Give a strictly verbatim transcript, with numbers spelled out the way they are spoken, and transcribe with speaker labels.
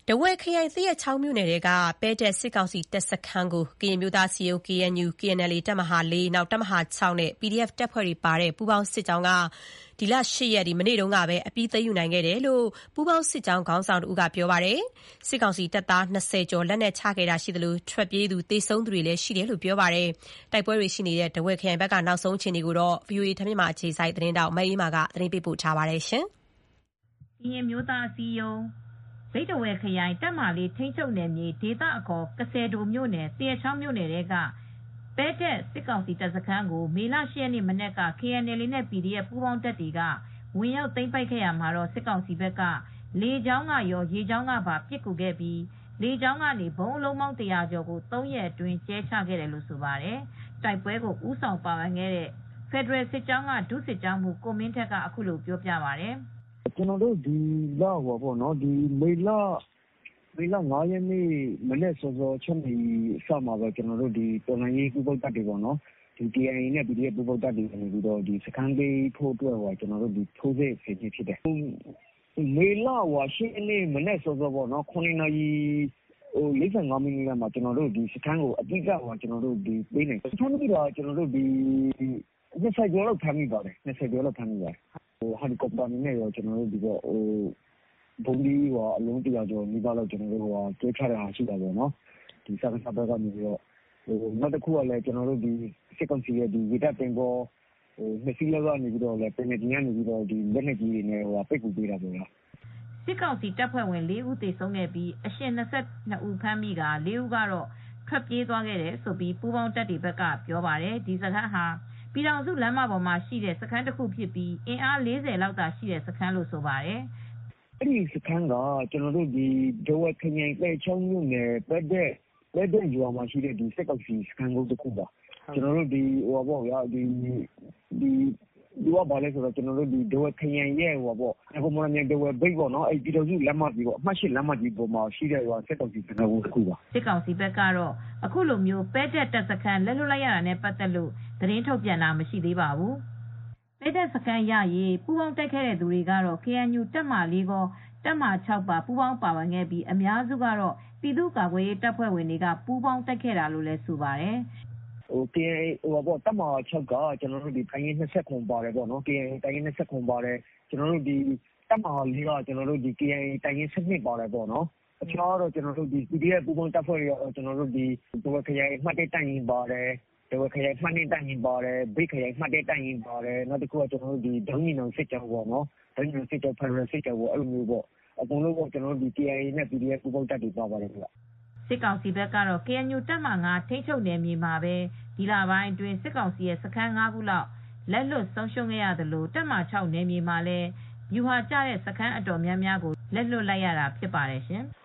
Speaker 1: ထားဝယ်ခရိုင်သရက်ချောင်းမြို့နယ်ထဲကပဲ့တက်စစ်ကောင်စီတပ်စခန်းကိုကရင်မျိုးသားအစည်းအရုံး ကေအန်ယူ ကေအန်အယ်လ်အေ တပ်မဟာလေး၊ တပ်မဟာခြောက်နဲ့ ပီဒီအက်ဖ် တပ်ဖွဲ့တွေပါတဲ့ပူးပေါင်းစစ်ကြောင်းကဒီလ ၈ ရက် မနေ့တုန်းကပဲအပြီးသိမ်းယူနိုင်ခဲ့တယ်လို့ပူးပေါင်းစစ်ကြောင်းခေါင်းဆောင်တဦးကပြောပါတယ်။စစ်ကောင်စီတပ်သား၂၀ကျော်လက်နက်ချခဲ့တာရှိသလိုထွက်ပြေးသူသေဆုံးသူတွေလည်းရှိတယ်လို့ပြောပါတယ်။တိုက်ပွဲတွေရှိနေတဲ့ထားဝယ်ခရိုင်ဘက်ကနောက်ဆုံးအခြေအနေကိုဗွီအိုအေထိုင်းမြန်မာအခြေစိုက်သတင်းထောက်မအေးအေးမာကသတင်းပေးပို့ထားပါတယ်။
Speaker 2: ကရင်မျိုးသားအစည်းအရုံးဘိတ်ထားဝယ်ခရိုင်တပ်မဟာလေးထိန်းချုပ်နယ်မြေဒေသအခေါ်ကစယ်ဒိုမြို့နယ်သရက်ချောင်းမြို့နယ်ထဲကပဲ့တက်စစ်ကောင်စီတပ်စခန်းကိုမေလ ၈ ရက်နေ့မနက်က ကေအန်အယ်လ်အေနဲ့ ပီဒီအက်ဖ် ပူးပေါင်းတပ်တွေကဝင်ရောက်သိမ်းပိုက်ခဲ့ရာမှာစစ်ကောင်စီဘက်ကလေကြောင်းကရောရေကြောင်းကပါပစ်ကူခဲ့ပြီးလေကြောင်းကနေဗုံးအလုံးပေါင်းတရာကျော်ကိုသုံးရက်အတွင်းကြဲချခဲ့တယ်လို့ဆိုပါတယ်။တိုက်ပွဲကိုဦးဆောင်ပါဝင်ခဲ့တဲ့ဖက်ဒရယ်စစ်ကြောင်းကဒုစစ်ကြောင်းမှူးကိုမင်းထက်ကအခုလိုပြောပြပါတယ်
Speaker 3: ။ "ကျနော်တို့ဒီလမေလ ၅ ရက်နေ့မနက်စောစော ၆ နာရီအစမှာပဲတော်လှန်ရေးပူးပေါင်းတပ်တွေပေါ့နော် ကေအန်အေနဲ့ ပီဒီအက်ဖ် ပူးပေါင်းတပ်တွေကနေ စခန်းသိမ်းဖို့အတွက် ထိုးစစ်ဆင်ဖြစ်တယ်။ မေလ ၈ ရက်နေ့မနက်စောစော ၇ နာရီ ၄၅ မိနစ်မှာ စခန်းကိုအပြီးသတ်သိမ်းနိုင်တယ်။ ဖမ်းမိတာက ၂၀ ကျော်လောက်ဖမ်းမိပါတယ်။ ဟယ်လီကော်ပတာတွေနဲ့ရောဗုံးသီးအလုံးတရာကျော်လောက်ကြဲချတာရှိတယ်။ စကစဘက်ကနေ နောက်တခုကလည်းစစ်ကောင်စီရဲ့ရေတပ်သင်္ဘောနှစ်စီးလောက်က ပင်လယ်ပြင်ကနေ လက်နက်ကြီးတွေနဲ့ပစ်ကူပေးတာပေါ့ဗျာ။
Speaker 2: " စစ်ကောင်စီတပ်ဖွဲ့ဝင် လေးဦးသေဆုံးခဲ့ပြီးအရှင် ၂၂ ဦးဖမ်းမိကာ လေးဦးကတော့ထွက်ပြေးသွားခဲ့တယ်လို့ပူးပေါင်းတပ်တွေဘက်ကပြောပါတယ်။ ဒီစခန်းဟာပြည်ထောင်စုလမ်းမပေါ်မှာရှိတဲ့စခန်းတခုဖြစ်ပြီးအင်အားလေးဆယ်လောက်သာရှိတဲ့စခန်းလို့ဆိုပါတယ်
Speaker 3: ။ "အဲဒီစခန်းကထားဝယ်ခရိုင်သရက်ချောင်းမြို့နယ်ပဲ့တက်ရွာမှာရှိတဲ့စစ်ကောင်စီစခန်းကုန်းတခုပါ။ သူကထားဝယ်ခရိုင်ရဲ့ရန်ကုန်မော်လမြိုင်ထားဝယ်ဂိတ်ပြည်ထောင်စုလမ်းမကြီးအမှတ် လမ်းမကြီးပေါ်မှာရှိတဲ့စစ်ကောင်စီစခန်းကုန်းတခုပါ
Speaker 2: ။" စစ်ကောင်စီဘက်ကတော့အခုလိုပဲ့တက်တပ်စခန်းလက်လွှတ်လိုက်ရတာနဲ့ပတ်သက်လို့သတင်းထုတ်ပြန်တာမရှိသေးပါဘူး။ ပဲ့တက်စခန်းရရေးပူးပေါင်းတိုက်ခဲ့တဲ့သူတွေကတော့ ကေအန်ယူတပ်မဟာလေးကောတပ်မဟာခြောက်ပါပူးပေါင်းပါဝင်ခဲ့ပြီးအများစုကတော့ပြည်သူ့ကာကွယ်ရေးတပ်ဖွဲ့ဝင်တွေကပူးပေါင်းတိုက်ခဲ့တာလို့လည်းဆိုပါတယ်။
Speaker 3: "တပ်မဟာ ၆ က တပ်ရင်း ၂၇ ပါတယ်။ ကေအန်အေတပ်ရင်း ၂၇ ပါတယ်။ တပ်မဟာ ၄ က ကေအန်အေတပ်ရင်း ၁၂ ပါတယ်။ အခြားပီဒီအက်ဖ် ပူးပေါင်းတပ်ဖွဲ့တွေကတော့ထားဝယ်ခရိုင်အမှတ် တပ်ရင်းပါတယ်။ ထားဝယ်ခရိုင်အမှတ် တပ်ရင်းပါတယ်။ မြိတ်ခရိုင်အမှတ် တပ်ရင်းပါတယ်။ နောက်တခုကဒုံးညီနောင်စစ်ကြောင်းဖက်ဒရယ်စစ်ကြောင်းပေါ့အကုန်လုံး ကေအန်အေနဲ့ ပီဒီအက်ဖ် ပူးပေါင်းတပ်တွေပါပါတယ်။
Speaker 2: " စစ်ကောင်စီဘက်ကတော့ ကေအန်ယူတပ်မဟာ ၅ ထိန်းချုပ်နယ်မြေမှာပဲဒီလပိုင်းအတွင်းစစ်ကောင်စီရဲ့စခန်း ၅ ခုလောက်လက်လွှတ်ဆုံးရှုံးခဲ့ရသလိုတပ်မဟာ ၆ နယ်မြေမှာလည်းဗျူဟာကျတဲ့စခန်းအတော်များများကိုလက်လွှတ်လိုက်ရတာဖြစ်ပါတယ်ရှင်။